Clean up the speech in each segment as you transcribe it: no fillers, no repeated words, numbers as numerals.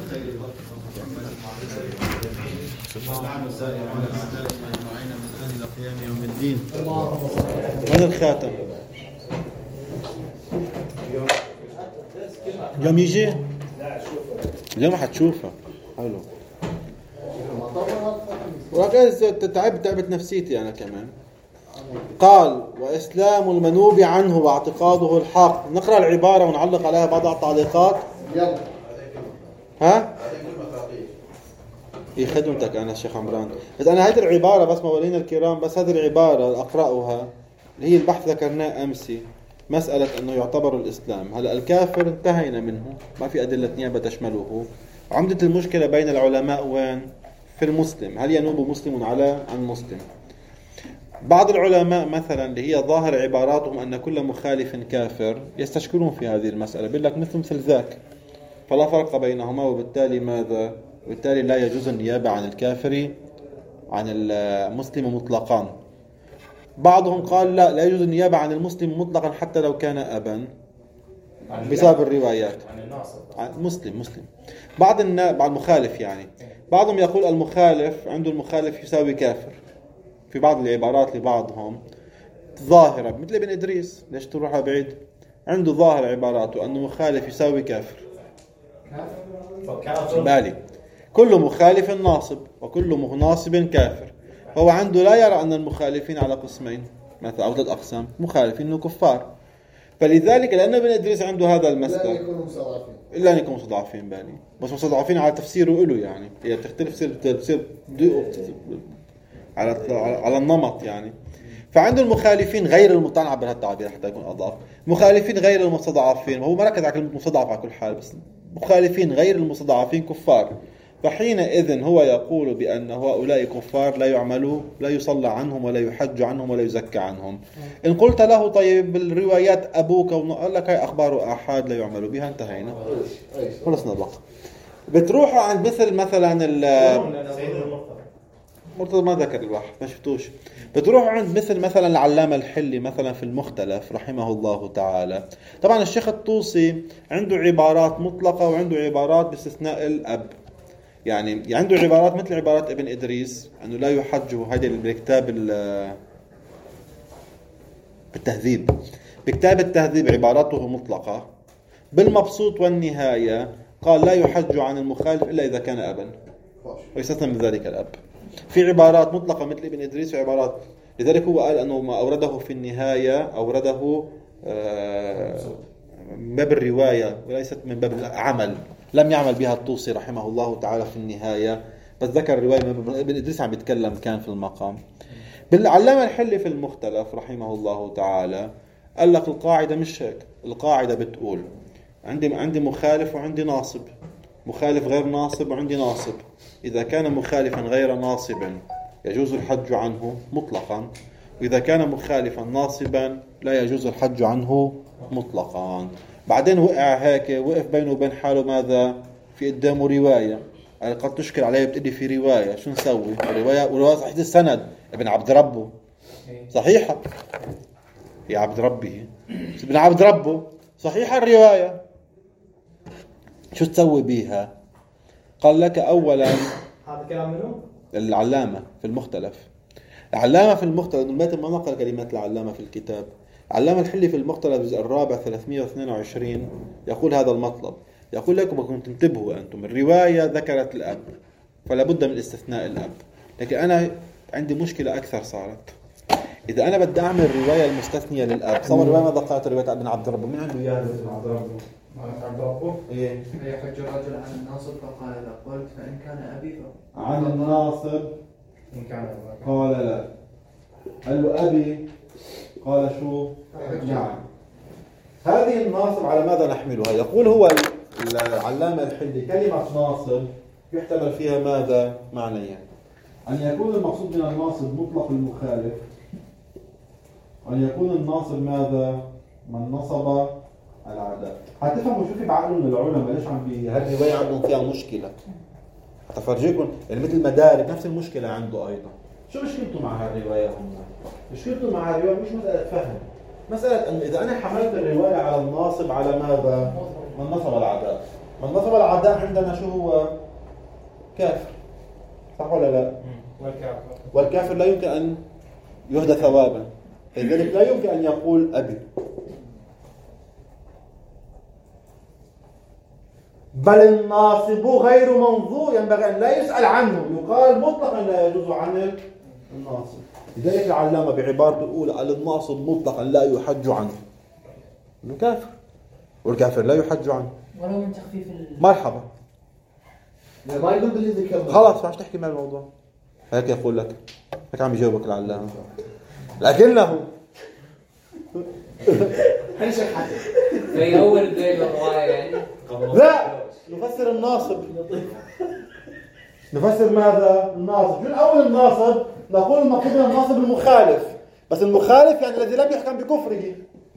هذا الخاتم اليوم يجي؟ اليوم حتشوفها. حلو. وهكذا تعبت نفسيتي أنا كمان. قال: وإسلام المنوب عنه واعتقاده الحق. نقرأ العبارة ونعلق عليها بعض التعليقات. ها؟ هي خدمتك أنا الشيخ عمران. بس أنا هذه العبارة بس موالينا الكرام، بس هذه العبارة أقرأها اللي هي البحث ذكرناه أمسي، مسألة أنه يعتبر الإسلام. هلأ الكافر انتهينا منه، ما في أدلة نيابة تشمله. عمدة المشكلة بين العلماء وين؟ في المسلم. هل ينوب مسلم عن مسلم؟ بعض العلماء مثلا اللي هي ظاهر عباراتهم أن كل مخالف كافر يستشكلون في هذه المسألة، بيقول لك مثل ذاك، فلا فرق بينهما، وبالتالي ماذا؟ وبالتالي لا يجوز النيابة عن الكافر عن المسلم مطلقا. بعضهم قال لا يجوز النيابة عن المسلم مطلقا حتى لو كان أبا بسبب الروايات. مسلم بعض المخالف يعني. بعضهم يقول المخالف عنده المخالف يساوي كافر. في بعض العبارات لبعضهم ظاهرة مثل ابن إدريس، ليش تروح بعيد؟ عنده ظاهر عباراته أنه مخالف يساوي كافر. بالي كل مخالف ناصب وكل ناصب كافر. هو عنده لا يرى أن المخالفين على قسمين مثلا أو 3 أقسام، مخالفين وكفار. فلذلك لأن ابن إدريس عنده هذا المسلك إلا أن يكونوا مستضعفين بالي، بس مستضعفين على تفسيره له يعني. هي بتختلف تصير على النمط يعني. فعنده المخالفين غير المطلع بهالتعبير حتى يكون أضاف، مخالفين غير المستضعفين. هو ما ركز على كلمة مستضعف على كل حال، بس مخالفين غير المستضعفين كفار. فحينئذ هو يقول بأن هؤلاء كفار لا يعملوا، لا يصلى عنهم ولا يحج عنهم ولا يزكى عنهم. إن قلت له طيب بالروايات أبوك قال لك هاي أخبار أحد لا يعملوا بها، انتهينا خلصنا بقى. بتروحوا عند مثلا مرتضى ما ذكر الواحد ما شفتوش. بتروحوا عند مثلا العلامة الحلي مثلا في المختلف رحمه الله تعالى. طبعا الشيخ الطوسي عنده عبارات مطلقة وعنده عبارات باستثناء الأب، يعني عنده عبارات مثل عبارات ابن إدريس أنه لا يحج. هذا بالكتاب بالتهذيب، بكتاب التهذيب عباراته مطلقة. بالمبسوط والنهاية قال لا يحج عن المخالف إلا إذا كان أبا، ويستثنى من ذلك الأب. في عبارات مطلقة مثل ابن إدريس، في عبارات. لذلك هو قال أنه ما أورده في النهاية أورده من باب الرواية وليست من باب العمل. لم يعمل بها الطوسي رحمه الله تعالى في النهاية، بس ذكر الرواية من باب ابن إدريس عم يتكلم كان في المقام. بالعلامة الحلي في المختلف رحمه الله تعالى قال لك القاعدة مش هيك. القاعدة بتقول عندي مخالف وعندي ناصب، مخالف غير ناصب وعندي ناصب. إذا كان مخالفا غير ناصب يجوز الحج عنه مطلقا، وإذا كان مخالفا ناصبا لا يجوز الحج عنه مطلقا. بعدين وقع هيك، وقف بينه وبين حاله ماذا؟ في قدامه رواية. قد تشكل عليه بتقلي في رواية، شو نسوي؟ ورواية صحيح السند ابن عبد ربه صحيحة، يا عبد ربه ابن عبد ربه صحيحة الرواية، شو تسوي بيها؟ قال لك أولا هذا كلام منه؟ العلامة في المختلف. العلامة في المختلف ما نقل كلمات العلامة في الكتاب. العلامة الحلي في المختلف الجزء الرابع 322 يقول هذا المطلب. يقول لكم بكم تنتبهوا أنتم، الرواية ذكرت الأب فلا بد من استثناء الأب. لكن أنا عندي مشكلة أكثر صارت. إذا أنا بدي أعمل رواية المستثنية للأب، صار الرواية ماذا قالت رواية ابن عبد ربه؟ من عنده إياه ابن عبد ربه؟ عبد ربه؟ إيه. يحج الرجل عن الناصب فقال لا، قلت فإن كان أبي عن الناصب إن كان قال لا. قال له أبي، قال شو؟ نعم. هذه الناصب على ماذا نحملها؟ يقول هو العلامة الحلي كلمة ناصب يحتمل فيها ماذا؟ معنيين. أن يكون المقصود من الناصب مطلق المخالف، أن يكون الناصب ماذا؟ من نصب العداء. هتفهموا شو في بعقلهم العلماء ليش هالرواية عندهم فيها مشكلة. هتفرجيكم يعني مثل مدارك نفس المشكلة عنده أيضا. شو مشكلته مع هالرواية هم؟ مشكلته مع الرواية مش مسألة فهم، مسألة أن إذا أنا حملت الرواية على الناصب على ماذا؟ من نصب العداء. من نصب العداء عندنا شو هو؟ كافر، صح ولا لا؟ والكافر لا يمكن أن يهدى ثوابا، لذلك لا يمكن أن يقول أبي. بل الناصب غير منظور، ينبغي أن لا يسأل عنه، يقال مطلقا لا يجوز عن الناصب. لذلك العلامة بعبارته الأولى الناصب مطلقا لا يحج عنه، إنه كافر، والكافر لا يحج عنه ولو من تخفيف مرحبا. ما يقول بالذكر خلاص ما تحكي مع الموضوع، هيك يقول لك، هيك عم يجاوبك العلامة. لكنه في أول ذيل الرواية يعني لا نفسر الناصب. نفسر ماذا؟ الناصب. من أول الناصب نقول المقصود من الناصب المخالف، بس المخالف يعني الذي لم يحكم بكفره.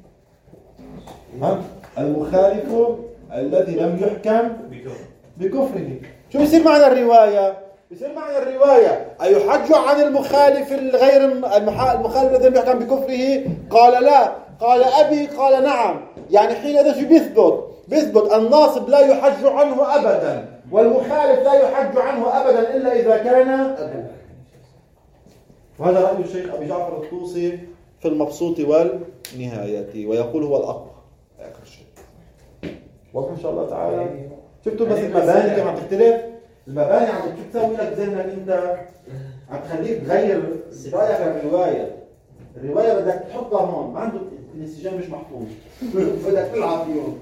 المخالف الذي لم يحكم بكفره. شو بيصير معنى الرواية؟ بيصير معنى الرواية أيحج عن المخالف الغير المخالف الذي لم يحكم بكفره؟ قال لا. قال أبي؟ قال نعم. يعني حينئذ شو بيثبت الناصب لا يحج عنه أبدا، والمخالف لا يحج عنه أبدا إلا إذا كان أبا. وهذا رأي الشيخ أبي جعفر الطوسي في المبسوط والنهاية، ويقول هو الأقوى آخر شيء. واضح إن شاء الله تعالى. شفتوا بس المباني كم عم تختلف؟ المباني عم تسوي لك ذهنك أنت، عم تخليك تغير رأيك عن الرواية بدك تحطها هون، ما عنده الانسجام مش محفوظ. بدك تلعب فيهم.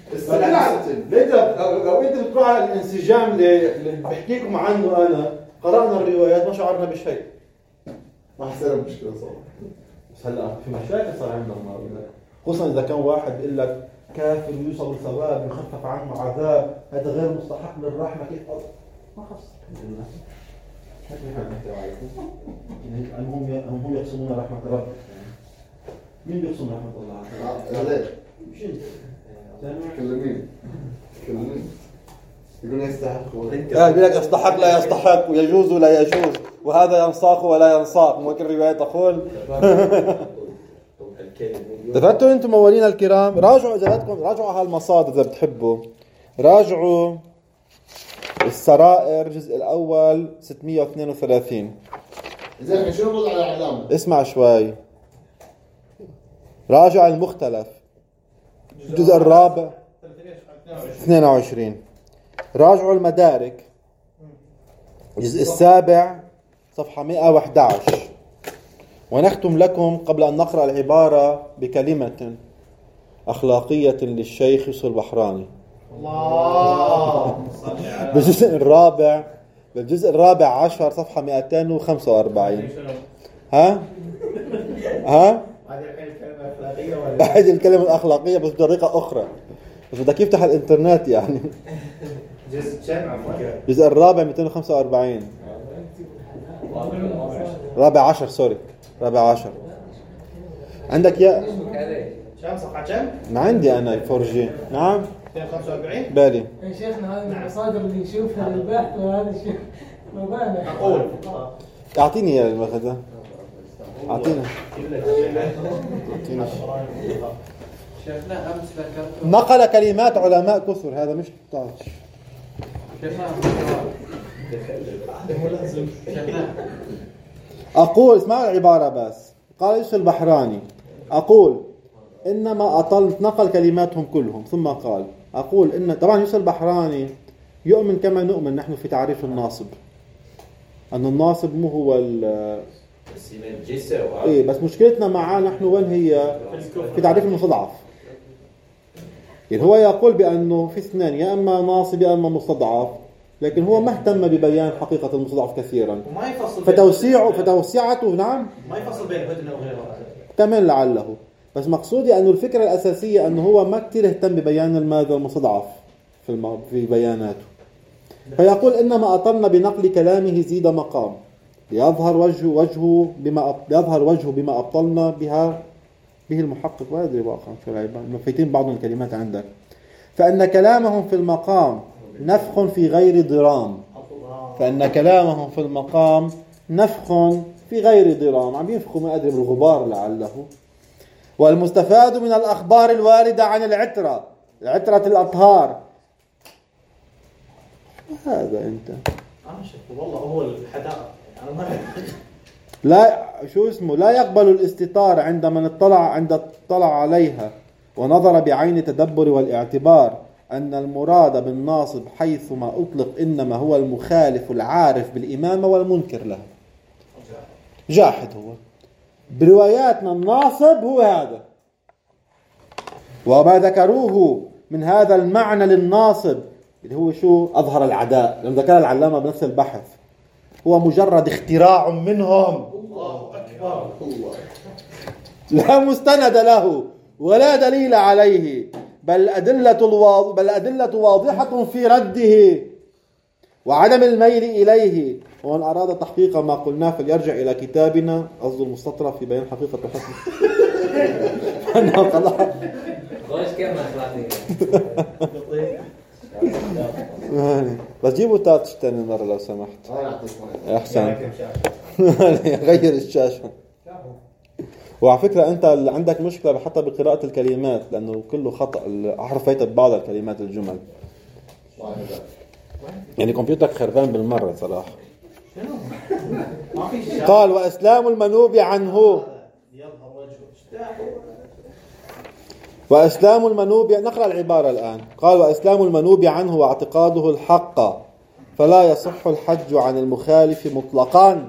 لو انت بتروح على الانسجام اللي بحكيكم عنه انا، قرأنا الروايات ما شعرنا بشيء. ما حصل مشكلة صار. بس هلا في مشاكل صار عندنا النهارده. خصوصا اذا كان واحد بيقول لك كافر يوصل ثواب يخفف عنه عذاب، هذا غير مستحق للرحمة، كيف ما خص. هم يقسمون رحمة ربك. مين بيقسم رحمة الله؟ لا مش انت. كلمين يقول يستحق بيقول لك يستحق لا يستحق، ويجوز ولا يجوز، وهذا ينساق ولا ينساق. ممكن الرواية تقول. تفضلوا انتم موالين الكرام، راجعوا اذا بدكم، راجعوا على المصادر اذا بتحبوا. راجعوا السرائر الجزء الاول 632. زين شو نرد على علامة؟ اسمع شوي. راجع المختلف الجزء الرابع 22. راجعوا المدارك الجزء السابع صفحة 111. ونختم لكم قبل أن نقرأ العبارة بكلمة أخلاقية للشيخ يوسف البحراني. بالجزء الرابع عشر صفحة 245. ها؟ هذه الكلمة الأخلاقية بس بطريقة أخرى، بس بدك يفتح الإنترنت يعني. الجزء الرابع 245. رابع عشر. عندك يا كم صفحة كم؟ ما عندي أنا فرجي. نعم 245 بالي يا شيخنا هذه المصادر اللي نشوفها للبحث، وهذا الشيء مبانع. أقول أعطيني يا المخدة، أعطينا. شيخنا أمس ذكرت نقل كلمات علماء كثر، هذا مش تاتش. أقول اسمعوا العبارة بس. قال يوسف البحراني أقول إنما أطلت، نقل كلماتهم كلهم ثم قال أقول إن طبعا يوسف البحراني يؤمن كما نؤمن نحن في تعريف الناصب، أن الناصب مو هو إيه، بس مشكلتنا معاه نحن وين هي؟ في تعريف المستضعف. يعني هو يقول بأنه في اثنين، يا أما ناصب يا أما مستضعف، لكن هو ما اهتم ببيان حقيقة المستضعف كثيرا. وما يفصل فتوسيعته نعم ما يفصل بين هدنة وغيره كمان لعله، بس مقصودي أنه الفكرة الأساسية أنه هو ما كتير اهتم ببيان الماذا المستضعف في بياناته. فيقول إنما أطلنا بنقل كلامه زيد مقام يظهر وجهه بما أبطلنا به المحقق. ما أدري واقعا شو العبارة، مفيتين بعض الكلمات عندك. فإن كلامهم في المقام نفخ في غير ضرام. عم ينفخوا ما أدري بالغبار لعله. والمستفاد من الأخبار الواردة عن العترة الأطهار هذا أنت انا شفت والله هو الحدائق انا ما لا شو اسمه لا يقبل الاستتار عند من اطلع عليها ونظر بعين التدبر والاعتبار أن المراد بالناصب حيثما أطلق إنما هو المخالف العارف بالإمامة والمنكر له. جاحد هو برواياتنا الناصب هو هذا. وما ذكروه من هذا المعنى للناصب اللي هو شو أظهر العداء لما ذكر العلامة بنفس البحث هو مجرد اختراع منهم الله اكبر لا مستند له ولا دليل عليه بل أدلة واضحة في رده وعدم الميل إليه. ومن أراد تحقيق ما قلناه فليرجع إلى كتابنا قصد المستطرف في بيان حقيقة الحكم. خوش كم أخلاقي. بس جيبوا تاتش تاني مرة لو سمحت. أحسن. غير الشاشة. وعلى فكرة أنت اللي عندك مشكلة حتى بقراءة الكلمات لأنه كله خطأ حرفيت بعض الكلمات الجمل. يعني كمبيوترك خربان بالمرة صراحة. قال وإسلام المنوب عنه وإسلام المنوب نقرأ العبارة الآن. قال وإسلام المنوب عنه واعتقاده الحق فلا يصح الحج عن المخالف مطلقا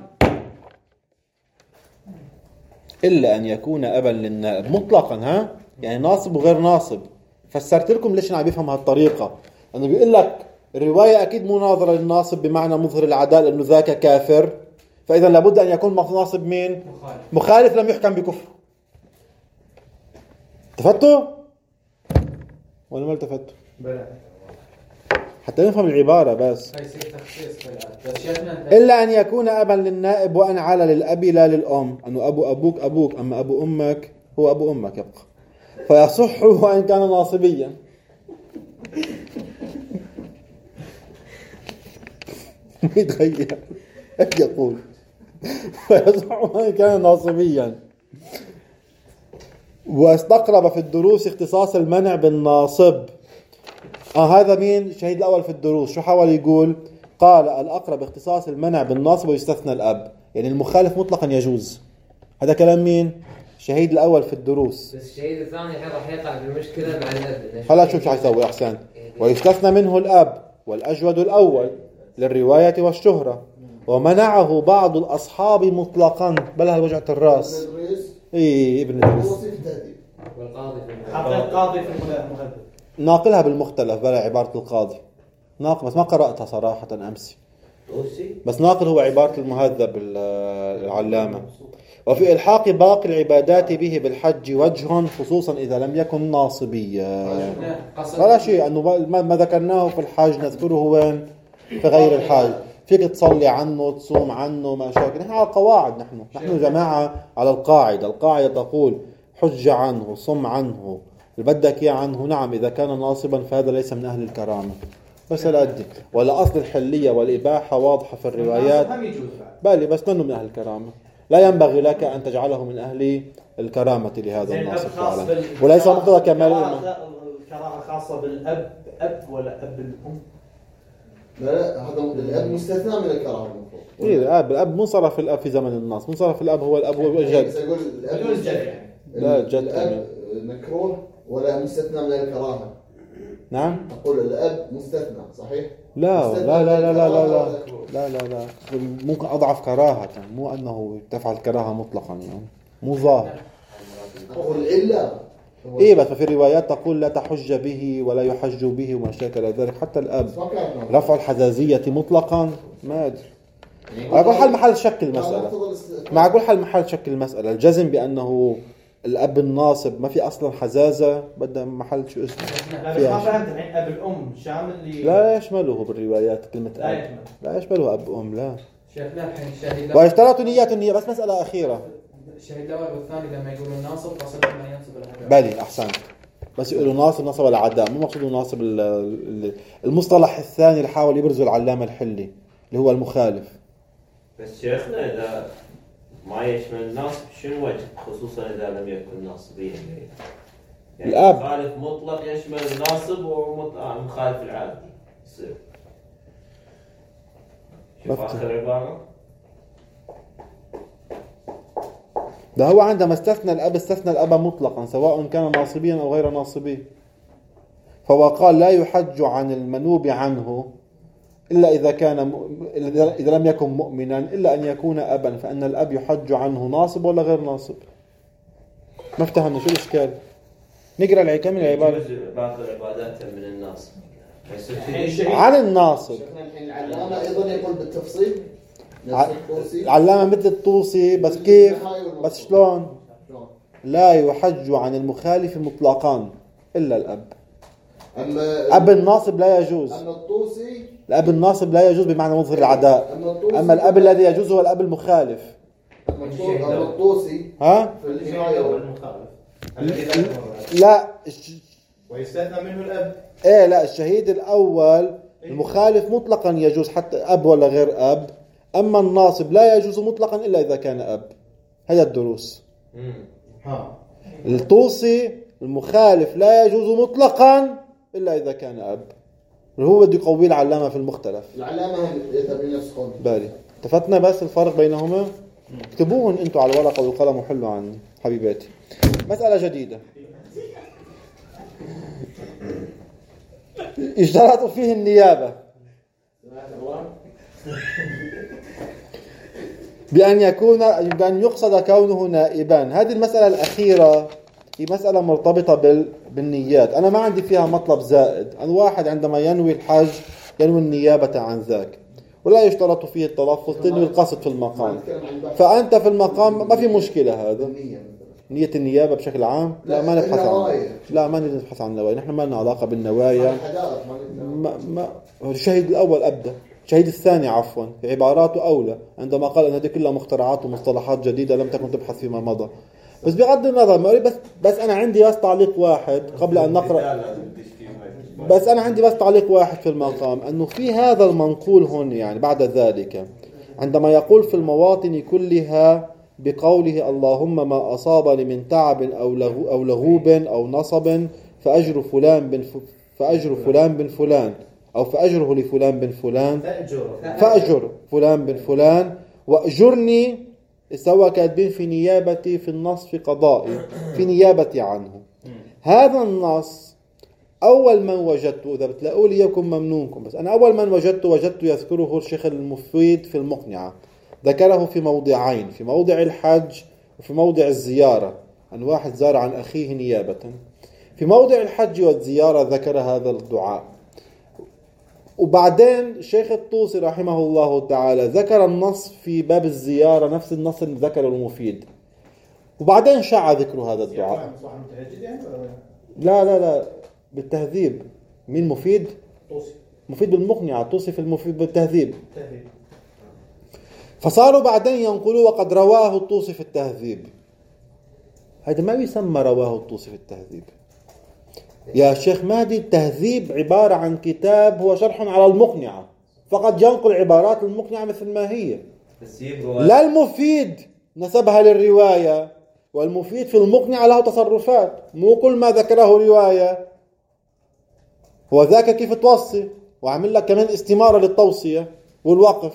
إلا أن يكون أبا للنائب مطلقا. ها يعني ناصب وغير ناصب. فسرت لكم ليش أنا عم بفهم هالطريقة أنه بيقول لك الرواية أكيد مناظرة للناصب بمعنى مظهر العداء لأنه ذاك كافر فإذا لابد أن يكون ناصب مين مخالف لم يحكم بكفر. التفتوا ولا ما التفتوا حتى نفهم العبارة بس. إلا أن يكون أبا للنائب وأن على للأب لا للأم أنه أبو أبوك أبوك أما أبو أمك هو أبو أمك يبقى فيصح وإن كان ناصبيا. يتغير يقول فيصح وإن كان ناصبيا. واستقرب في الدروس اختصاص المنع بالناصب. هذا مين الشهيد الأول في الدروس شو حاول يقول؟ قال الأقرب اختصاص المنع بالناصب ويستثنى الأب يعني المخالف مطلقا يجوز. هذا كلام مين؟ الشهيد الأول في الدروس. بس الشهيد الثاني راح يقع بالمشكلة مع الأب. هلا شوف شو حيسوي أحسن. ويستثنى منه الأب والأجود الأول للرواية والشهرة ومنعه بعض الأصحاب مطلقا بلها وجعة الرأس. إيه ابن إدريس القاضي في المهذب ناقلها بالمختلف بلا عبارة القاضي ناقل بس ما قرأتها صراحة أمسي بس ناقل هو عبارة المهذب العلامة. وفي إلحاق باقي العبادات به بالحج وجه خصوصا إذا لم يكن ناصبيا. ولا شيء أنه ما ذكرناه في الحج نذكره وين في غير الحج. فيك تصلي عنه تصوم عنه ما شاكل. نحن على القواعد نحن جماعة على القاعدة تقول حج عنه صم عنه اللي بدك إياه عنه. نعم إذا كان ناصبا فهذا ليس من أهل الكرامة بس الأدي ولا أصل الحلية والإباحة واضحة في الروايات بالي بس منه من أهل الكرامة. لا ينبغي لك أن تجعله من أهل الكرامة لهذا الناصب فعلا وليس مقتضى كمال الكراهة خاصة بالأب أب ولا أب الأم. لا هذا الأب مستثنى من الكراهة المفروض. إيه الأب منصرف الأب في زمن الناس منصرف الأب هو الأب والجد. يقول الأب الجد يعني. لا الجد الأب مكروه ولا مستثنى من الكراهة. نعم أقول الأب مستثنى صحيح. لا لا لا لا لا لا لا لا لا لا ممكن أضعف كراهة مو أنه تفعل كراهة مطلقا يعني مو ظاهر. أقول إلا إيه بس في روايات تقول لا تحج به ولا يحج به وما شاكل ذلك. حتى الأب رفع الحزازية مطلقا ما أدري. أقول حل محل شك المسألة مع أقول حل محل شك المسألة. الجزم بأنه الأب الناصب ما في أصلا حزازة بدأ محل شو اسمه. لا بس ما فهمت الحين أب الأم شامل لا يشمله بالروايات كلمة أب لا يشمله أب أم لا. شيخنا الحين الشهيد واشترطوا نية النية بس مسألة أخيرة. الشهيد الأول والثاني لما يقولون ناصب قصد ما ينصب العداء. بالي أحسن بس يقولوا ناصب نصب العداء مو مقصود ناصب المصطلح الثاني اللي حاول يبرزه العلامة الحلي اللي هو المخالف. بس شيخنا إذا ما يشمل الناصب شنو وجه خصوصا إذا لم يكن ناصبيا يعني الأب مخالف مطلق يشمل الناصب ومخالف العادي يصير شوف آخر عبارة. ده هو عندما استثنى الأب مطلقا سواء كان ناصبيا أو غير ناصبي، فهو قال لا يحج عن المنوب عنه إلا إذا لم يكن مؤمنا إلا أن يكون أبا، فأن الأب يحج عنه ناصب ولا غير ناصب. ما افتهمنا شو الإشكال؟ نقرأ كامل العبارة. بعض العبادات من الناصب عن الناصب. الحين العلامة أيضا يقول بالتفصيل نفس الطوسي. العلامة مثل الطوسي، بس كيف؟ بس شلون؟ لا يحج عن المخالف مطلقا إلا الأب. أب الناصب لا يجوز. أما الطوسي الأب الناصب لا يجوز بمعنى مظهر العداء. أما الأب الذي يجوز هو الأب المخالف. أما الطوسي ها؟ في الشهيد أو المخالف لا ويستثنى منه الأب. إيه لا، الشهيد الأول المخالف مطلقا يجوز حتى أب ولا غير أب. أما الناصب لا يجوز مطلقا إلا إذا كان أب. هذا الدروس. الطوسي المخالف لا يجوز مطلقا إلا إذا كان أب. هو بده يقوي العلامة في المختلف. العلامة يذهب لنفس قول بالي اتفقنا بس الفرق بينهما. اكتبوهن انتوا على الورقة والقلم وحلوا عني حبيباتي. مسألة جديدة اشترطوا فيه النيابة بأن يقصد كونه نائبا. هذه المسألة الأخيرة هي مسألة مرتبطة بالنيات. أنا ما عندي فيها مطلب زائد. الواحد عندما ينوي الحج ينوي النيابة عن ذاك، ولا يشترط فيه التلفظ، تنوي القصد في المقام. فأنت في المقام ما في مشكلة. هذا نية النيابة بشكل عام لا ما نبحث عن ما نبحث عن النوايا. نحن ما لنا علاقة بالنوايا. ما الشهيد الأول أبدأ، الشهيد الثاني عفوا في عباراته أولى عندما قال أن هذه كلها مخترعات ومصطلحات جديدة لم تكن تبحث فيما مضى. بس بغض النظر بس أنا عندي بس تعليق واحد قبل أن نقرأ. بس أنا عندي بس تعليق واحد في المقام، أنه في هذا المنقول هون يعني بعد ذلك عندما يقول في المواطن كلها بقوله اللهم ما أصابني من تعب أو لغوب أو نصب فأجر فلان بن فلان أو فأجره لفلان بن فلان، فأجر فلان بن فلان وأجرني سواء كاتبين في نيابتي في النص في قضائي في نيابتي عنه. هذا النص أول من وجدته، إذا بتلاقوا لي يكن ممنونكم، بس أنا أول من وجدته يذكره الشيخ المفيد في المقنعة. ذكره في موضعين، في موضع الحج وفي موضع الزيارة، أن واحد زار عن أخيه نيابة. في موضع الحج والزيارة ذكر هذا الدعاء. وبعدين الشيخ الطوسي رحمه الله تعالى ذكر النص في باب الزيارة، نفس النص اللي ذكره المفيد، وبعدين شاع ذكر هذا الدعاء. لا بالتهذيب. مين مفيد؟ مفيد بالمقنعة، الطوسي في المفيد بالتهذيب. فصاروا بعدين ينقلوا وقد رواه الطوسي في التهذيب. هذا ما يسمى رواه الطوسي في التهذيب يا شيخ مهدي. التهذيب عبارة عن كتاب هو شرح على المقنعة، فقد ينقل عبارات المقنعة مثل ما هي. لا المفيد نسبها للرواية، والمفيد في المقنعة له تصرفات، مو كل ما ذكره رواية هو ذاك كيف توصي، وعمل لك كمان استمارة للتوصية والوقف.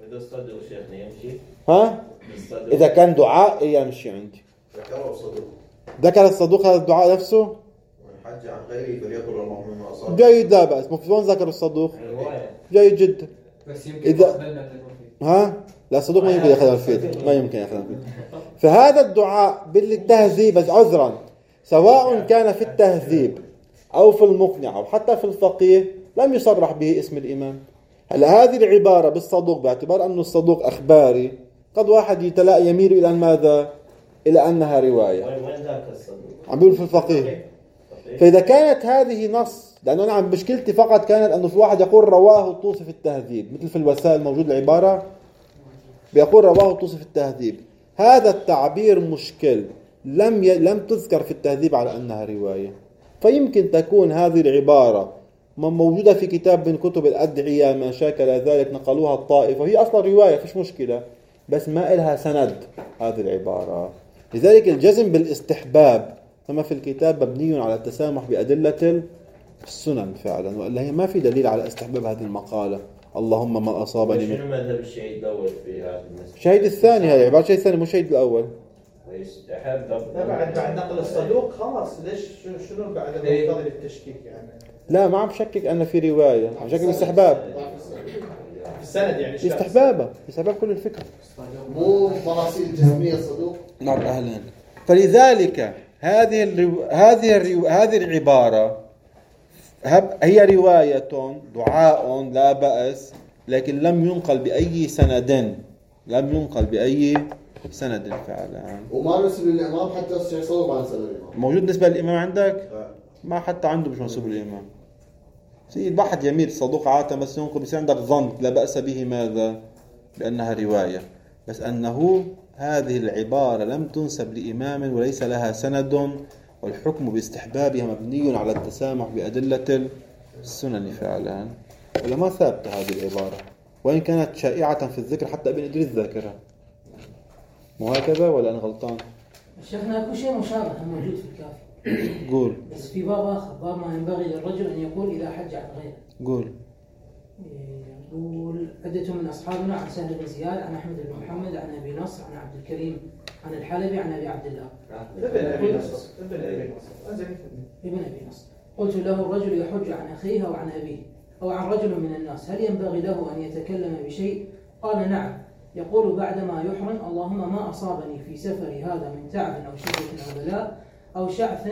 ها؟ إذا كان دعاء يمشي عندي. ذكر الصدوق هذا الدعاء نفسه حج عن غيري فليقل اللهم أصاب. جيد، لا بأس. وين ذكر الصدوق؟ جيد جدا. بس يمكن إذا لا الصدوق ما يمكن يأخذ الفيد، ما يمكن يأخذ الفيد. فهذا الدعاء بالتهذيب عذرا، سواء كان في التهذيب أو في المقنعة أو حتى في الفقيه، لم يصرح به اسم الإمام. هلا هذه العبارة بالصدوق باعتبار أنه الصدوق أخباري، قد واحد يميل إلى ماذا؟ إلى أنها رواية. وين ذاك الصدوق؟ عم بيقول في الفقيه. فإذا كانت هذه نص، لأنه أنا مشكلتي فقط كانت أنه في واحد يقول رواه الطوسي في التهذيب، مثل في الوسائل موجود العبارة بيقول رواه الطوسي في التهذيب. هذا التعبير مشكل، لم تذكر في التهذيب على أنها رواية. فيمكن تكون هذه العبارة موجودة في كتاب من كتب الأدعية ما شاكل ذلك، نقلوها الطائفة، وهي أصلا رواية فيش مشكلة، بس ما إلها سند هذه العبارة. لذلك الجزم بالاستحباب كما في الكتاب مبني على التسامح بأدلة السنن فعلا، وإلا هي ما في دليل على استحباب هذه المقالة اللهم ما أصابني من شنو مذهب الشهيد الأول في هذا المسألة؟ الشهيد الثاني، هذه عبارة الشهيد الثاني مو الشهيد الأول. ويستحب لا بعد نقل الصدوق خلاص ليش شنو بعد المقتضي للتشكيك يعني لا ما عم بشكك أن في رواية، عم بشكك باستحباب. في السند يعني استحباب كل الفكرة. مو مراسيل الجسمية الصدوق. نعم أهلا. فلذلك هذه العبارة هي رواية دعاء لا بأس، لكن لم ينقل بأي سند فعلا. وما نسب للإمام حتى الشيخ صدوق ما نسب للإمام. موجود نسبة للإمام عندك؟ ما حتى عنده مش منسوب للإمام. سيد واحد يميل صدوق عادة بس ينقل بس عندك ظن لا بأس به ماذا؟ لأنها رواية، بس أنه هذه العبارة لم تنسب لإمام وليس لها سند، والحكم باستحبابها مبني على التسامح بأدلة السنن فعلا. ولما ثابت هذه العبارة وإن كانت شائعة في الذكر حتى ابن إدريس ذاكرها، مو هكذا ولا أنا غلطان؟ شيخنا اكو شيء مشابه موجود في الكافي. قول. بس في باب اخر، باب ما ينبغي للرجل ان يقول اذا حج عن غيره. قول. يقول عدة من اصحابنا عن سهل بن زياد عن احمد بن محمد عن ابي نصر عن عبد الكريم عن الحلبي عن ابي عبد الله ابن ابي نصر قلت له الرجل يحج عن اخيه او عن ابيه او عن رجل من الناس، هل ينبغي له ان يتكلم بشيء؟ قال نعم. يقول بعدما يحرم اللهم ما أصابني في سفري هذا من تعب أو شدة أو بلاء أو شعث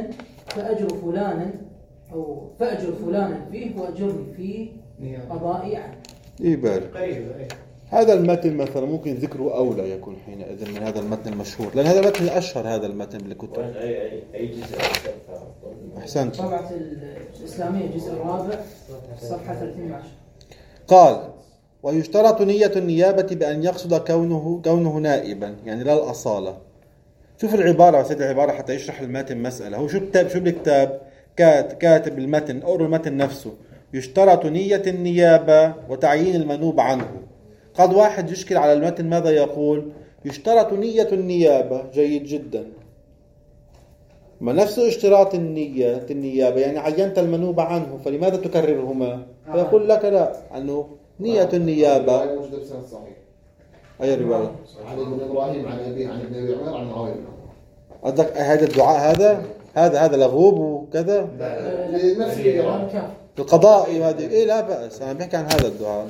فأجر فلانا فيه وأجرني فيه قضائي عنه. بارك. هذا المتن مثلا ممكن ذكره أولى يكون حينئذ من هذا المتن المشهور، لأن هذا المتن أشهر هذا المتن بالكتب. أي جزء؟ أحسنت. طبعة الإسلامية الجزء الرابع صفحة 13. قال ويشترط نية النيابة بأن يقصد كونه نائبا، يعني لا الأصالة. شوف العبارة وسيد العبارة حتى يشرح المتن مسألة. هو شو بالكتاب كاتب المتن أو المتن نفسه يشترط نية النيابة وتعيين المنوب عنه. قد واحد يشكل على المتن ماذا يقول؟ يشترط نية النيابة، جيد جدا، ما نفس اشتراط النيابة يعني عينت المنوب عنه، فلماذا تكررهما؟ فيقول لك لا، أنه نية النيابة موجودة بسند صحيح. أي رواية؟ عن ابن إبراهيم عن أبيه عن ابن أبي عمر عن معاوية. قصدك هذا الدعاء هذا لغوب وكذا؟ نفس القراءة. القضاء هذه إيه لا بأس، أنا بحكي عن هذا الدعاء.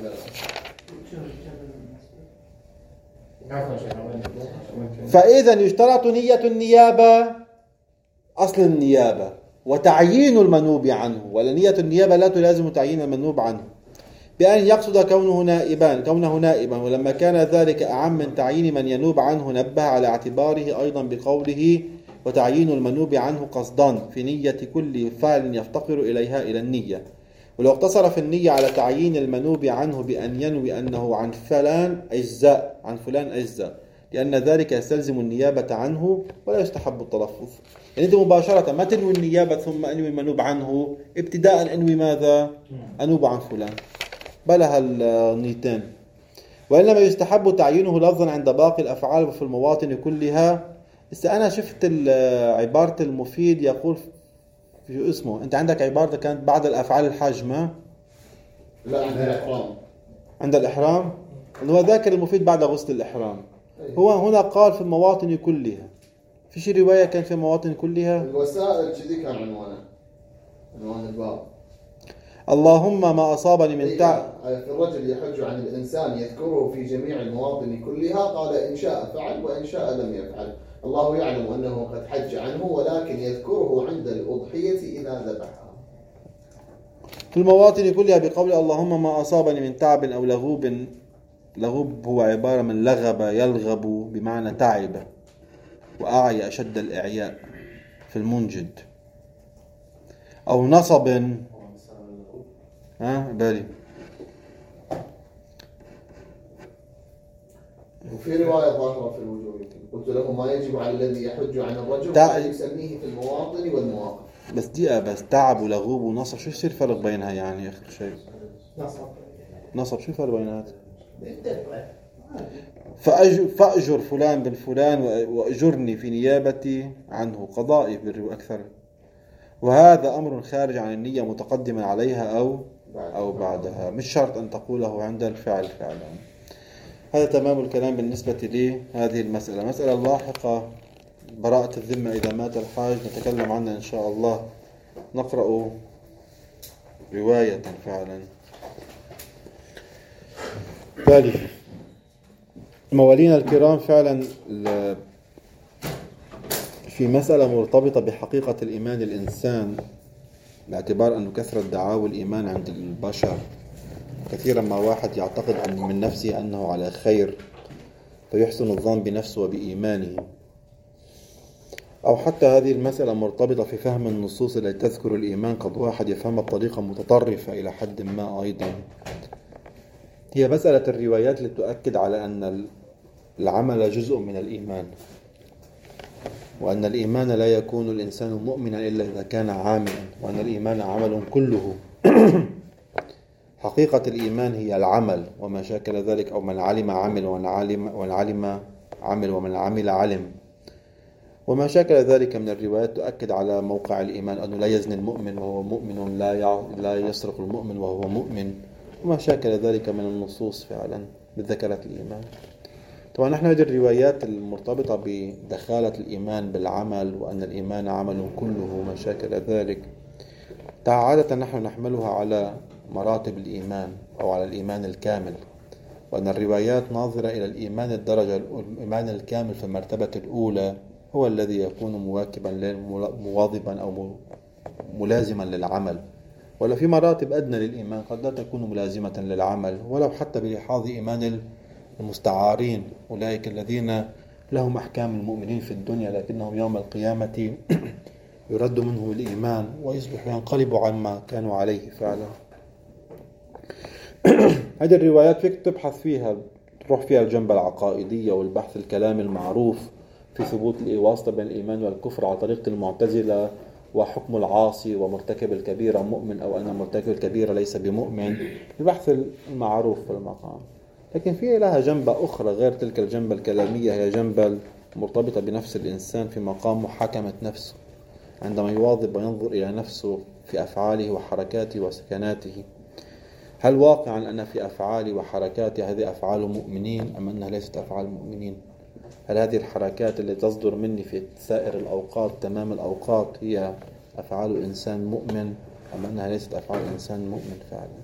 فإذا يشترط نية النيابة، أصل النيابة، وتعيين المنوب عنه، ولا نية النيابة لا تلازم تعيين المنوب عنه، بأن يقصد كونه نائبا، ولما كان ذلك أعم من تعيين من ينوب عنه نبه على اعتباره أيضا بقوله وتعيين المنوب عنه قصدا في نية كل فعل يفتقر إليها إلى النية. ولو اقتصر في النية على تعيين المنوب عنه بأن ينوي أنه عن فلان أجزاء، لأن ذلك يستلزم النيابة عنه ولا يستحب التلفظ. يعني أنت مباشرة ما تنوي النيابة ثم أنوي المنوب عنه، ابتداء أنوي ماذا؟ أنوب عن فلان، بلها النيتين. وإنما يستحب تعيينه لفظا عند باقي الأفعال وفي المواطن كلها. أنا شفت عبارة المفيد يقول في اسمه، أنت عندك عبارة كانت بعد الأفعال الحج ما؟ لا، عند الإحرام. عند الإحرام؟ هو ذاكر المفيد بعد غسل الإحرام. هو هنا قال في المواطن كلها. في شي رواية كان في المواطن كلها؟ الوسائل كذي كان عنوان الباب. اللهم ما أصابني من تعب. في الرجل يحج عن الإنسان يذكره في جميع المواطن كلها، قال إن شاء فعل وإن شاء لم يفعل. الله يعلم أنه قد حج عنه ولكن يذكره عند الأضحية إذا ذبحها. في المواطن كلها بقول اللهم ما أصابني من تعب أو لغوب. لغوب هو عبارة من لغب يلغب بمعنى تعب، وأعي أشد الإعياء في المنجد، أو نصب بالي. وفي رواية ظاهرة في الوجوب، قلت له ما يجب على الذي يحج عن الرجل يسميه في المواطن والمواقف. بس تعب ولغوب ونصب شو يصير فرق بينها يعني آخر شيء؟ نصب شو الفرق بينها؟ فأجر فلان بن فلان وأجرني في نيابتي عنه قضائي بر أكثر. وهذا أمر خارج عن النية متقدما عليها أو أو بعدها، مش شرط أن تقوله عند الفعل فعلا. هذا تمام الكلام بالنسبة لي هذه المسألة. مسألة لاحقة براءة الذمة إذا مات الحاج نتكلم عنها إن شاء الله، نقرأ رواية فعلا. ثالث، موالينا الكرام، فعلا في مسألة مرتبطة بحقيقة الإيمان الإنسان، باعتبار أن كثرة دعاوى الإيمان عند البشر كثيرا ما واحد يعتقد من نفسه أنه على خير فيحسن الظن بنفسه وبإيمانه، أو حتى هذه المسألة مرتبطة في فهم النصوص التي تذكر الإيمان، قد واحد يفهمها بطريقة متطرفة إلى حد ما أيضا. هي مسألة الروايات التي تؤكد على أن العمل جزء من الإيمان، وأن الإيمان لا يكون الإنسان مؤمنا إلا إذا كان عاملا، وأن الإيمان عمل كله. حقيقة الإيمان هي العمل وما شاكل ذلك، أو من علم عمل ومن علم عمل ومن عمل علم، وما شاكل ذلك من الروايات تؤكد على موقع الإيمان، أنه لا يزني المؤمن وهو مؤمن، لا يسرق المؤمن وهو مؤمن، وما شاكل ذلك من النصوص فعلا ذكرت الإيمان. طبعا نحن هذه الروايات المرتبطة بدخالة الإيمان بالعمل، وأن الإيمان عمل كله وما شاكل ذلك، عادة نحن نحملها على مراتب الإيمان أو على الإيمان الكامل، وأن الروايات ناظرة إلى الإيمان الإيمان الكامل في المرتبة الأولى هو الذي يكون مواكبا مواظبا أو ملازما للعمل، ولا في مراتب أدنى للإيمان قد لا تكون ملازمة للعمل، ولو حتى بلحاظ إيمان المستعارين، أولئك الذين لهم أحكام المؤمنين في الدنيا لكنهم يوم القيامة يرد منهم الإيمان ويصبح ينقلب عما كانوا عليه فعلا. هذه الروايات فيك تبحث فيها، تروح فيها الجنبة العقائدية والبحث الكلامي المعروف في ثبوت الواسطة بين الإيمان والكفر على طريقة المعتزلة، وحكم العاصي ومرتكب الكبيرة مؤمن أو أن مرتكب الكبيرة ليس بمؤمن، البحث المعروف في المقام. لكن في لها جنبة أخرى غير تلك الجنبة الكلامية، هي جنبة مرتبطة بنفس الإنسان في مقام محاكمة نفسه، عندما يواظب وينظر إلى نفسه في أفعاله وحركاته وسكناته، هل واقعا أن في أفعالي وحركاتي هذه أفعال مؤمنين أم أنها ليست أفعال مؤمنين؟ هل هذه الحركات التي تصدر مني في سائر الأوقات تمام الأوقات هي أفعال إنسان مؤمن أم أنها ليست أفعال إنسان مؤمن فعلا؟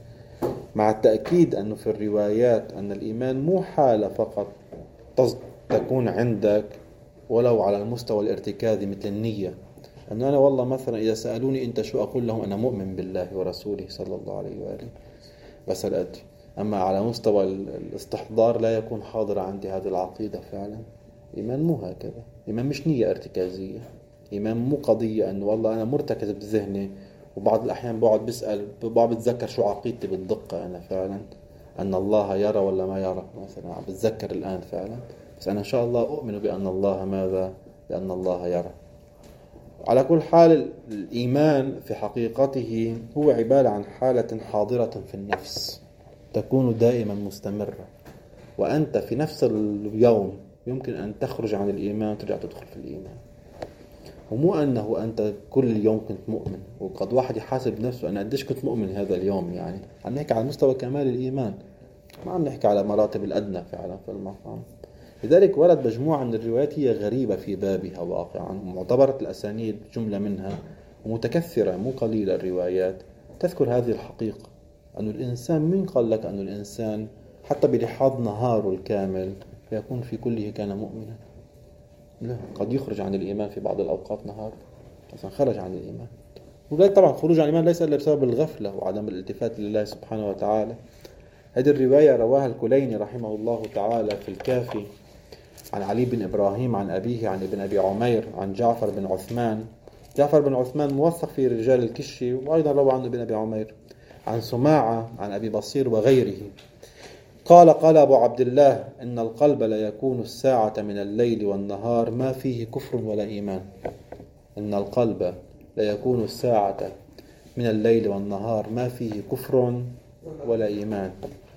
مع التأكيد أنه في الروايات أن الإيمان مو حالة فقط تكون عندك ولو على المستوى الارتكازي مثل النية، أنه أنا والله مثلا إذا سألوني أنت شو أقول لهم أنا مؤمن بالله ورسوله صلى الله عليه وآله بس الأدري. أما على مستوى الاستحضار لا يكون حاضر عندي هذه العقيدة فعلا. إيمان مو هكذا، إيمان مش نية ارتكازية، إيمان مو قضية أنه والله أنا مرتكز بذهني وبعض الأحيان بقعد بسأل بتذكر شو عقيدتي بالدقة أنا فعلا، أن الله يرى ولا ما يرى مثلا، بتذكر الآن فعلا، بس أنا إن شاء الله أؤمن بأن الله ماذا؟ بأن الله يرى. على كل حال الإيمان في حقيقته هو عبارة عن حالة حاضرة في النفس تكون دائما مستمرة، وأنت في نفس اليوم يمكن أن تخرج عن الإيمان وترجع تدخل في الإيمان، ومو أنه أنت كل يوم كنت مؤمن، وقد واحد يحاسب نفسه أنا قديش كنت مؤمن هذا اليوم، يعني عم نحكي على مستوى كمال الإيمان، ما عم نحكي على مراتب الأدنى فعلا في المقام. لذلك ورد مجموعة من الروايات هي غريبة في بابها واقعا، معتبرة الأسانيد جملة منها ومتكثرة مو قليلة الروايات تذكر هذه الحقيقة، أن الإنسان من قال لك أن الإنسان حتى بلحاظ نهاره الكامل يكون في كله كان مؤمنا؟ لا، قد يخرج عن الإيمان في بعض الأوقات نهار أصلا خرج عن الإيمان، وذلك طبعا خروج عن الإيمان ليس إلا بسبب الغفلة وعدم الالتفات لله سبحانه وتعالى. هذه الرواية رواها الكليني رحمه الله تعالى في الكافي عن علي بن إبراهيم عن أبيه عن ابن أبي عمير عن جعفر بن عثمان. جعفر بن عثمان موثق في رجال الكشي، وأيضا روى عنه ابن أبي عمير عن سماعة عن أبي بصير وغيره قال أبو عبد الله إن القلب لا يكون الساعة من الليل والنهار ما فيه كفر ولا إيمان. إن القلب لا يكون الساعة من الليل والنهار ما فيه كفر ولا إيمان.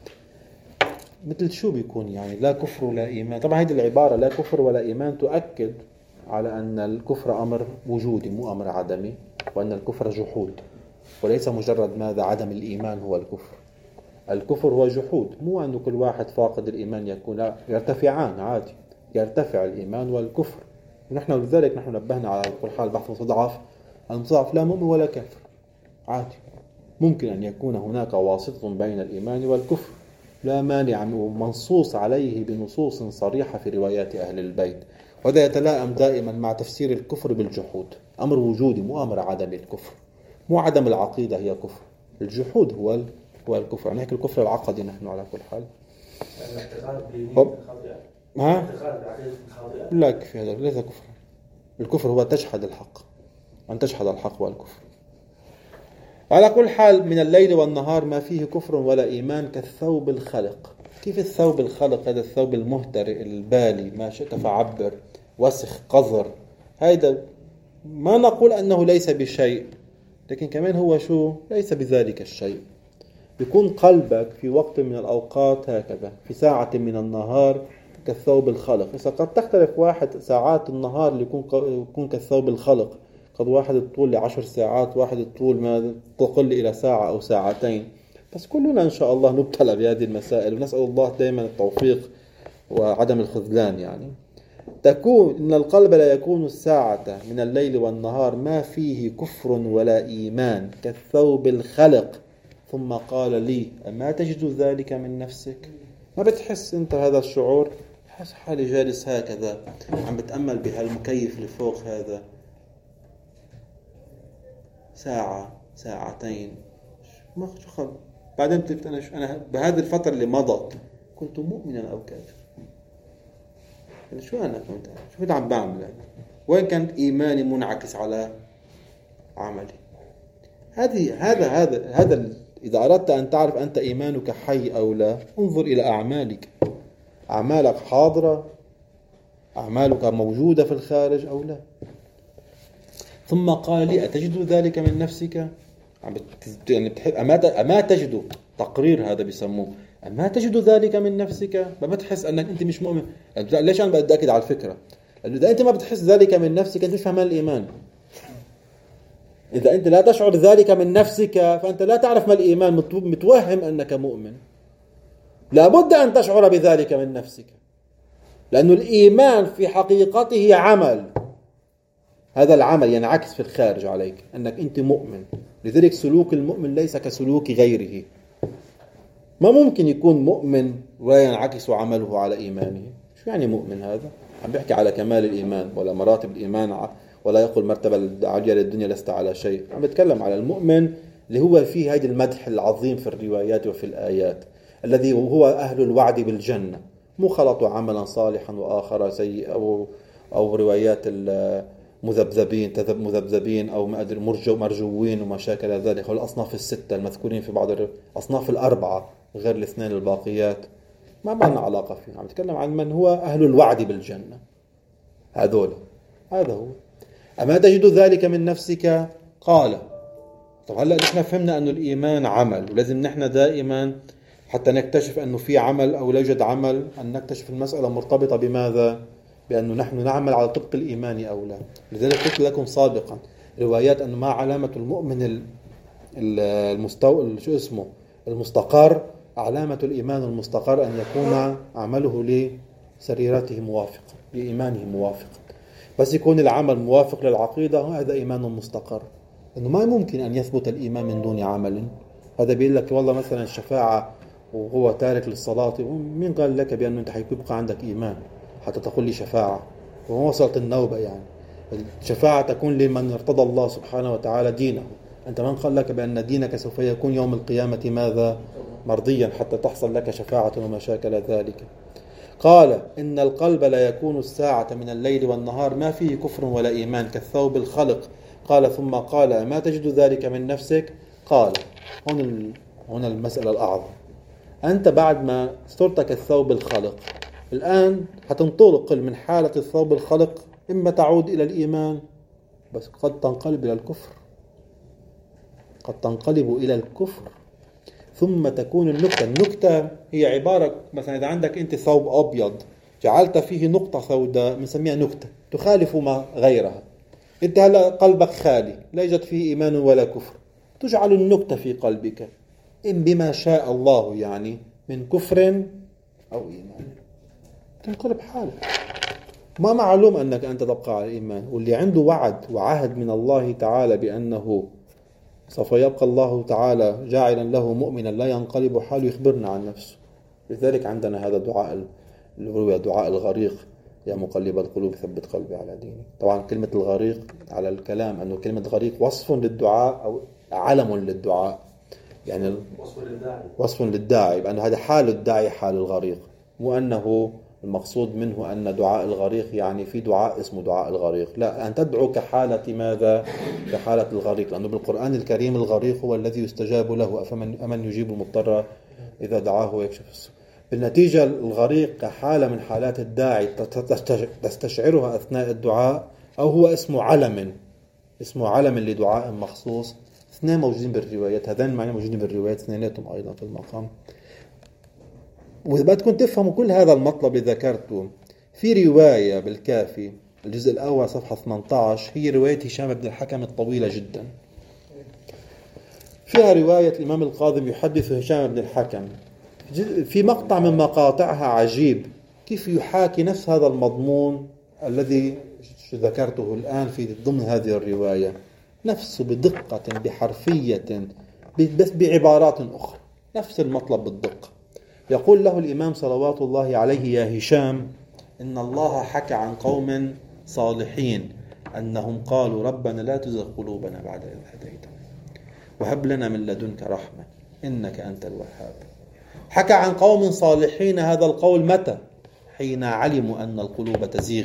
مثل شو بيكون يعني لا كفر ولا إيمان؟ طبعا هذه العبارة لا كفر ولا إيمان تؤكد على أن الكفر أمر وجودي مو أمر عدمي، وأن الكفر جحود، وليس مجرد ماذا عدم الإيمان هو الكفر. الكفر هو جحود، مو أنه كل واحد فاقد الإيمان يكون، لا، يرتفعان عادي، يرتفع الإيمان والكفر. ونحن لذلك نحن نبهنا على كل حال بحث المستضعف، المستضعف لا مؤمن ولا كافر عادي، ممكن أن يكون هناك واسطة بين الإيمان والكفر، لا مانع منصوص عليه بنصوص صريحة في روايات أهل البيت. وهذا يتلائم دائما مع تفسير الكفر بالجحود، أمر وجودي مو أمر عدم الكفر، مو عدم العقيدة هي كفر، الجحود هو الكفر. يعني هيك الكفر العقدي نحن على كل حال. لا كفي هذا ليس كفر. الكفر هو تجحد الحق، أن تجحد الحق والكفر. على كل حال من الليل والنهار ما فيه كفر ولا إيمان كالثوب الخلق. كيف الثوب الخلق؟ هذا الثوب المهترئ البالي، ما شئت فعبر، وسخ قذر، هذا ما نقول أنه ليس بشيء، لكن كمان هو شو؟ ليس بذلك الشيء. بيكون قلبك في وقت من الأوقات هكذا، في ساعة من النهار كالثوب الخلق. إذا قد تختلف واحد ساعات النهار اللي يكون كالثوب الخلق، قد واحد الطول ل10 ساعات، واحد الطول ما تقل إلى ساعة أو ساعتين. بس كلنا إن شاء الله نبتلى بهذه المسائل، ونسأل الله دائما التوفيق وعدم الخذلان. يعني تكون إن القلب لا يكون الساعة من الليل والنهار ما فيه كفر ولا إيمان كالثوب الخلق. ثم قال لي أما تجد ذلك من نفسك؟ ما بتحس أنت هذا الشعور؟ حس حالي جالس هكذا عم بتأمل بهالمكيف اللي فوق هذا ساعة ساعتين، ما خل. بعدين قلت أنا بهذه الفترة اللي مضت كنت مؤمنا أو كافر. شو أنا كنت شو عم بعمل؟ وين كان إيماني منعكس على عملي؟ هذا إذا أردت أن تعرف أنت إيمانك حي أو لا، انظر إلى أعمالك. أعمالك حاضرة؟ أعمالك موجودة في الخارج أو لا؟ ثم قال لي أتجد ذلك من نفسك؟ يعني أما تجد تقرير، هذا بيسموه أما تجد ذلك من نفسك؟ ما بتحس أنك أنت مش مؤمن. ليش أنا بأكد على الفكرة؟ لأنه إذا أنت ما بتحس ذلك من نفسك أنت مش فاهم الإيمان. إذا أنت لا تشعر ذلك من نفسك فأنت لا تعرف ما الإيمان، متوهم أنك مؤمن. لابد أن تشعر بذلك من نفسك، لأن الإيمان في حقيقته عمل. هذا العمل ينعكس في الخارج عليك أنك أنت مؤمن. لذلك سلوك المؤمن ليس كسلوك غيره. ما ممكن يكون مؤمن ولا ينعكس عمله على إيمانه. شو يعني مؤمن هذا؟ عم بيحكي على كمال الإيمان ولا مراتب الإيمان، ولا يقول مرتبة العالية للدنيا لست على شيء. عم بتكلم على المؤمن اللي هو فيه هذا المدح العظيم في الروايات وفي الآيات، الذي هو أهل الوعد بالجنة، مو خلطوا عملا صالحا وآخر سيء أو روايات مذبذبين أو ما أدري مرجوين وما شاكل ذلك، والأصناف الستة المذكورين في بعض الأصناف الأربعة غير الاثنين الباقيات ما لنا علاقة فيه. عم نتكلم عن من هو أهل الوعد بالجنة، هذا هو. أما تجد ذلك من نفسك؟ قال. طب هلأ نحن فهمنا أن الإيمان عمل، ولازم نحن دائما حتى نكتشف أنه في عمل أو لا يوجد عمل أن نكتشف المسألة مرتبطة بماذا؟ بأنه نحن نعمل على طبق الإيمان أو لا. لذلك قلت لكم سابقا روايات أنه ما علامة المؤمن المستقر، علامة الإيمان المستقر أن يكون عمله لسريرته موافق، لإيمانه موافق. بس يكون العمل موافق للعقيدة هذا إيمان مستقر. إنه ما ممكن أن يثبت الإيمان من دون عمل. هذا بيقول لك والله مثلا الشفاعة وهو تارك للصلاة، مين قال لك بأنه أنت حيبقى عندك إيمان حتى تقول لي شفاعة؟ وما وصلت النوبة. يعني الشفاعة تكون لمن ارتضى الله سبحانه وتعالى دينه. أنت من قال لك بأن دينك سوف يكون يوم القيامة ماذا؟ مرضيا حتى تحصل لك شفاعة وما شاكل ذلك. قال إن القلب لا يكون الساعة من الليل والنهار ما فيه كفر ولا إيمان كالثوب الخلق. قال ثم قال ما تجد ذلك من نفسك؟ قال هنا المسألة الأعظم. أنت بعد ما صرت كالثوب الخلق الآن حتنطلق من حالة الثوب الخلق، إما تعود إلى الإيمان بس قد تنقلب إلى الكفر، قد تنقلب إلى الكفر. ثم تكون النكتة هي عبارة مثلا إذا عندك أنت ثوب أبيض جعلت فيه نقطة سوداء بنسميها نكتة تخالف ما غيرها. أنت هلا قلبك خالي لا يوجد فيه إيمان ولا كفر، تجعل النكتة في قلبك إن بما شاء الله يعني من كفر أو إيمان تنقلب حالك. ما معلوم أنك أنت تبقى على الإيمان، واللي عنده وعد وعهد من الله تعالى بأنه سوف يبقى الله تعالى جاعلا له مؤمنا لا ينقلب حاله يخبرنا عن نفسه. لذلك عندنا هذا دعاء دعاء الغريق، يا مقلب القلوب ثبت قلبي على دينك. طبعا كلمة الغريق على الكلام أنه كلمة غريق وصف للدعاء أو علم للدعاء، يعني وصف للداعي بأنه هذا حال الداعي حال الغريق، مو أنه المقصود منه أن دعاء الغريق يعني في دعاء اسمه دعاء الغريق، لا، أن تدعو كحالة ماذا؟ كحالة الغريق، لأنه بالقرآن الكريم الغريق هو الذي يستجاب له، أمن يجيب المضطر إذا دعاه ويكشف السوء. بالنتيجة الغريق كحالة من حالات الداعي تستشعرها أثناء الدعاء، أو هو اسمه علم لدعاء مخصوص. اثنين موجودين بالروايات، هذين معنى موجودين بالروايات، اثنيناتهم أيضا في المقام. وإذا بدكم تفهموا كل هذا المطلب اللي ذكرته، في رواية بالكافي الجزء الأول صفحة 18، هي رواية هشام بن الحكم الطويلة جدا. فيها رواية الإمام القاضي يحدث هشام بن الحكم في مقطع من مقاطعها عجيب، كيف يحاكي نفس هذا المضمون الذي ذكرته الآن في ضمن هذه الرواية، نفسه بدقة بحرفية بس بعبارات أخرى، نفس المطلب بالدقة. يقول له الإمام صلوات الله عليه: يا هشام، إن الله حكى عن قوم صالحين أنهم قالوا ربنا لا تزغ قلوبنا بعد إذ هديتنا وهب لنا من لدنك رحمة إنك أنت الوهاب. حكى عن قوم صالحين هذا القول متى؟ حين علموا أن القلوب تزيغ.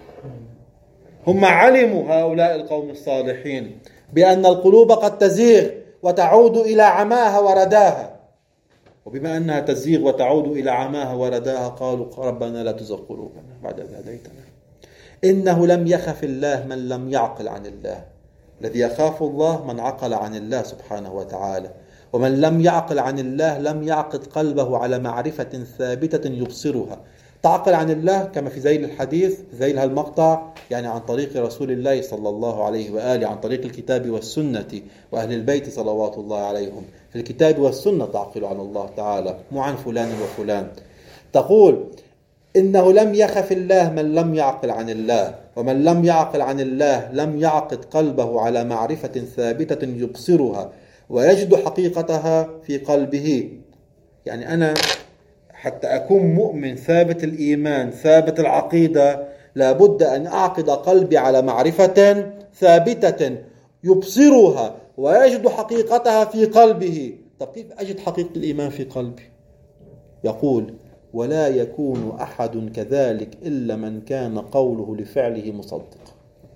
هم علموا هؤلاء القوم الصالحين بأن القلوب قد تزيغ وتعود إلى عماها ورداها، وبما أنها تزيغ وتعود إلى عماها ورداها قالوا ربنا لا تزغ قلوبنا بعد إذ هديتنا. إنه لم يخف الله من لم يعقل عن الله، الذي يخاف الله من عقل عن الله سبحانه وتعالى، ومن لم يعقل عن الله لم يعقد قلبه على معرفة ثابتة يبصرها. تعقل عن الله كما في ذيل الحديث، في ذيل هالمقطع، يعني عن طريق رسول الله صلى الله عليه وآله، عن طريق الكتاب والسنة وأهل البيت صلوات الله عليهم. في الكتاب والسنة تعقل عن الله تعالى، مو عن فلان وفلان. تقول إنه لم يخف الله من لم يعقل عن الله، ومن لم يعقل عن الله لم يعقد قلبه على معرفة ثابتة يبصرها ويجد حقيقتها في قلبه. يعني أنا حتى أكون مؤمن ثابت الإيمان ثابت العقيدة لابد أن أعقد قلبي على معرفة ثابتة يبصرها ويجد حقيقتها في قلبه. طب كيف أجد حقيقة الإيمان في قلبي؟ يقول: ولا يكون أحد كذلك إلا من كان قوله لفعله مصدق.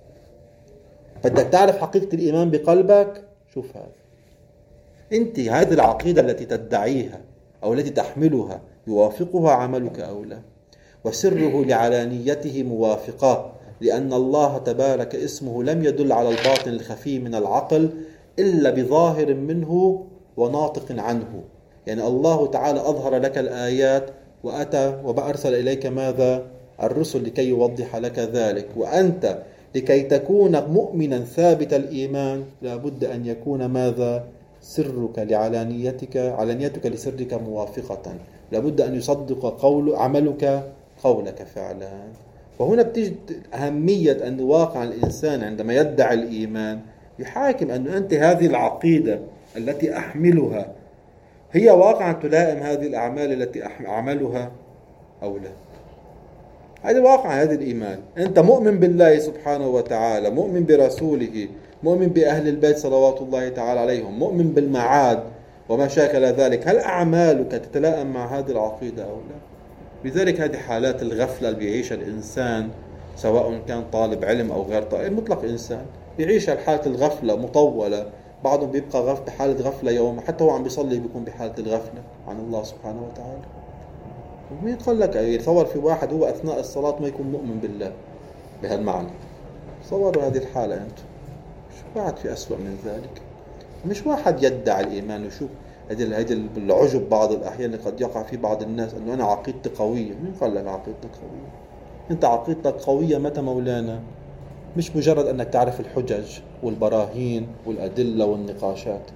بدك تعرف حقيقة الإيمان بقلبك؟ شوف هذا، أنت هذه العقيدة التي تدعيها أو التي تحملها يوافقها عملك أو لا؟ وسره لعلانيته موافقة، لأن الله تبارك اسمه لم يدل على الباطن الخفي من العقل إلا بظاهر منه وناطق عنه. يعني الله تعالى أظهر لك الآيات وأتى وأرسل إليك ماذا؟ الرسل لكي يوضح لك ذلك. وأنت لكي تكون مؤمنا ثابت الإيمان لابد أن يكون ماذا؟ سرك علانيتك لسرك موافقة، لابد أن يصدق عملك قولك فعلا. وهنا بتجد أهمية أن واقع الإنسان عندما يدعي الإيمان يحاكم أن أنت هذه العقيدة التي أحملها هي واقعا تلائم هذه الأعمال التي أعملها أو لا. هذا واقع هذا الإيمان. أنت مؤمن بالله سبحانه وتعالى، مؤمن برسوله، مؤمن بأهل البيت صلوات الله تعالى عليهم، مؤمن بالمعاد وما شاكل ذلك. هل أعمالك تتلائم مع هذه العقيدة أو لا؟ لذلك هذه حالات الغفلة اللي بيعيشها الإنسان، سواء كان طالب علم أو غير طالب، مطلق إنسان بيعيش حالة الغفلة مطولة. بعضهم بيبقى بحالة غفلة يوم، حتى هو عم بيصلي بيكون بحالة الغفلة عن الله سبحانه وتعالى. ومين قال لك يتصور في واحد هو أثناء الصلاة ما يكون مؤمن بالله بهالمعنى؟ تصوروا هذه الحالة أنتم، شو واحد في أسوأ من ذلك؟ مش واحد يدعي الإيمان وشوف هذا العجب بعض الأحيان قد يقع في بعض الناس أنه أنا عقيدتي قوية. مين قال لك عقيدتك قوية؟ أنت عقيدتك قوية متى مولانا؟ مش مجرد أنك تعرف الحجج والبراهين والأدلة والنقاشات،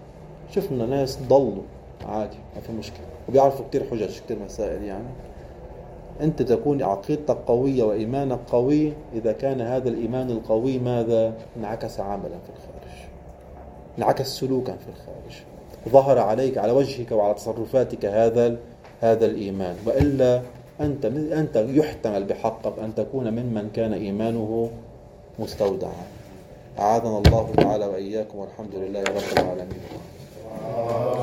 شفنا ناس ضلوا عادي ما في مشكلة وبيعرفوا كتير حجج كتير مسائل يعني. أنت تكون عقيدتك قوية وإيمانك قوي إذا كان هذا الإيمان القوي ماذا؟ انعكس عملا في الخارج، انعكس سلوكا في الخارج، ظهر عليك على وجهك وعلى تصرفاتك هذا الإيمان. وإلا أنت يحتمل بحقك أن تكون ممن كان إيمانه مستودعا. أعاذنا الله تعالى وإياكم والحمد لله رب العالمين.